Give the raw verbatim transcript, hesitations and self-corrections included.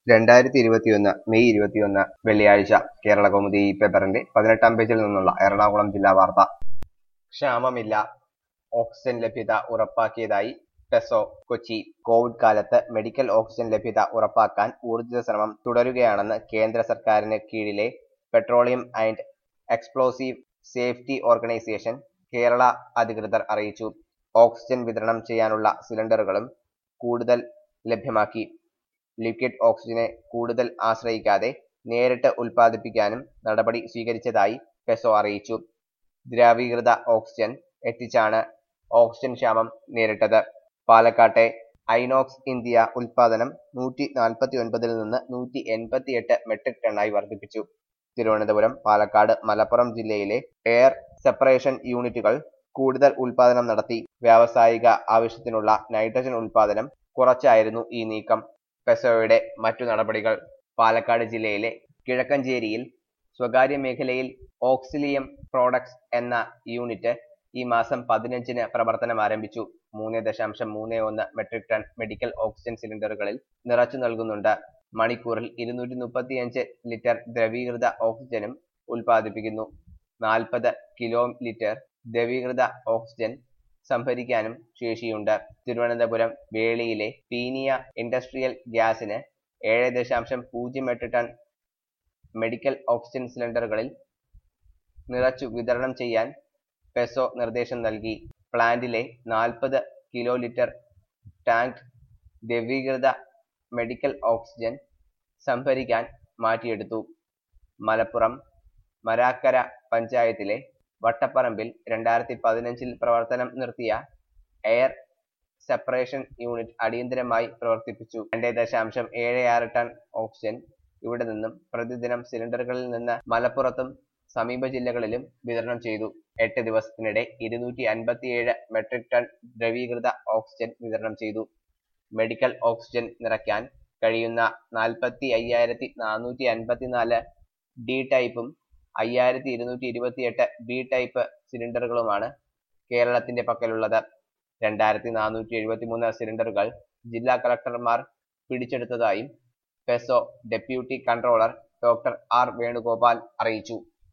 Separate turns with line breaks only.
രണ്ടായിരത്തി ഇരുപത്തിയൊന്ന് മെയ് ഇരുപത്തിയൊന്ന് വെള്ളിയാഴ്ച കേരളകൗമുദി ഈ പേപ്പറിന്റെ പതിനെട്ടാം പേജിൽ നിന്നുള്ള എറണാകുളം ജില്ലാ വാർത്ത. ക്ഷാമമില്ല, ഓക്സിജൻ ലഭ്യത ഉറപ്പാക്കിയതായി പെസോ. കൊച്ചി. കോവിഡ് കാലത്ത് മെഡിക്കൽ ഓക്സിജൻ ലഭ്യത ഉറപ്പാക്കാൻ ഊർജിത ശ്രമം തുടരുകയാണെന്ന് കേന്ദ്ര സർക്കാരിന് കീഴിലെ petroleum and explosive safety organisation Kerala അധികൃതർ അറിയിച്ചു. ഓക്സിജൻ വിതരണം ചെയ്യാനുള്ള സിലിണ്ടറുകളും കൂടുതൽ ലഭ്യമാക്കി. ലിക്വിഡ് ഓക്സിജനെ കൂടുതൽ ആശ്രയിക്കാതെ നേരിട്ട് ഉൽപ്പാദിപ്പിക്കാനും നടപടി സ്വീകരിച്ചതായി പെസോ അറിയിച്ചു. ദ്രവീകൃത ഓക്സിജൻ എത്തിച്ചാണ് ഓക്സിജൻ ക്ഷാമം നേരിട്ടത്. പാലക്കാട്ടെ ഐനോക്സ് ഇന്ത്യ ഉൽപാദനം നൂറ്റി നാൽപ്പത്തി ഒൻപതിൽ നിന്ന് നൂറ്റി എൺപത്തി എട്ട് മെട്രിക് ടണ്ണായി വർദ്ധിപ്പിച്ചു. തിരുവനന്തപുരം, പാലക്കാട്, മലപ്പുറം ജില്ലയിലെ എയർ സെപ്പറേഷൻ യൂണിറ്റുകൾ കൂടുതൽ ഉൽപാദനം നടത്തി. വ്യാവസായിക ആവശ്യത്തിനുള്ള നൈട്രജൻ ഉൽപാദനം കുറച്ചായിരുന്നു ഈ നീക്കം. പെസോയുടെ മറ്റു നടപടികൾ. പാലക്കാട് ജില്ലയിലെ കിഴക്കഞ്ചേരിയിൽ സ്വകാര്യ മേഖലയിൽ ഓക്സിലിയം പ്രോഡക്ട്സ് എന്ന യൂണിറ്റ് ഈ മാസം പതിനഞ്ചിന് പ്രവർത്തനം ആരംഭിച്ചു. മൂന്ന് ദശാംശം മൂന്ന് ഒന്ന് മെട്രിക് ടൺ മെഡിക്കൽ ഓക്സിജൻ സിലിണ്ടറുകളിൽ നിറച്ചു നൽകുന്നുണ്ട്. മണിക്കൂറിൽ ഇരുന്നൂറ്റി മുപ്പത്തിയഞ്ച് ലിറ്റർ ദ്രവീകൃത ഓക്സിജനും ഉൽപ്പാദിപ്പിക്കുന്നു. നാൽപ്പത് കിലോ ലിറ്റർ ദ്രവീകൃത ഓക്സിജൻ സംഭരിക്കാനും ശേഷിയുണ്ട്. തിരുവനന്തപുരം വേളിയിലെ പീനിയ ഇൻഡസ്ട്രിയൽ ഗ്യാസിന് ഏഴ് ദശാംശം പൂജ്യം എട്ട് ടൺ മെഡിക്കൽ ഓക്സിജൻ സിലിണ്ടറുകളിൽ നിറച്ചു വിതരണം ചെയ്യാൻ പെസോ നിർദ്ദേശം നൽകി. പ്ലാന്റിലെ നാൽപ്പത് കിലോ ലിറ്റർ ടാങ്ക് ദ്രവീകൃത മെഡിക്കൽ ഓക്സിജൻ സംഭരിക്കാൻ മാറ്റിയെടുത്തു. മലപ്പുറം മരാക്കര പഞ്ചായത്തിലെ വട്ടപ്പറമ്പിൽ രണ്ടായിരത്തി പതിനഞ്ചിൽ പ്രവർത്തനം നിർത്തിയ എയർ സെപ്പറേഷൻ യൂണിറ്റ് അടിയന്തരമായി പ്രവർത്തിപ്പിച്ചു. രണ്ട് ദശാംശം ഏഴ് ആറ് ടൺ ഓക്സിജൻ ഇവിടെ നിന്നും പ്രതിദിനം സിലിണ്ടറുകളിൽ നിന്ന് മലപ്പുറത്തും സമീപ ജില്ലകളിലും വിതരണം ചെയ്തു. എട്ട് ദിവസത്തിനിടെ ഇരുന്നൂറ്റി അൻപത്തിയേഴ് മെട്രിക് ടൺ ദ്രവീകൃത ഓക്സിജൻ വിതരണം ചെയ്തു. മെഡിക്കൽ ഓക്സിജൻ നിറയ്ക്കാൻ കഴിയുന്ന നാൽപ്പത്തി അയ്യായിരത്തി നാനൂറ്റി അൻപത്തിനാല് ഡി ടൈപ്പും അയ്യായിരത്തി ഇരുന്നൂറ്റി ഇരുപത്തിയെട്ട് ബി ടൈപ്പ് സിലിണ്ടറുകളുമാണ് കേരളത്തിന്റെ പക്കലുള്ളത്. രണ്ടായിരത്തി നാനൂറ്റി എഴുപത്തി മൂന്ന് സിലിണ്ടറുകൾ ജില്ലാ കളക്ടർമാർ പിടിച്ചെടുത്തതായും PESO deputy controller doctor R Venugopal അറിയിച്ചു.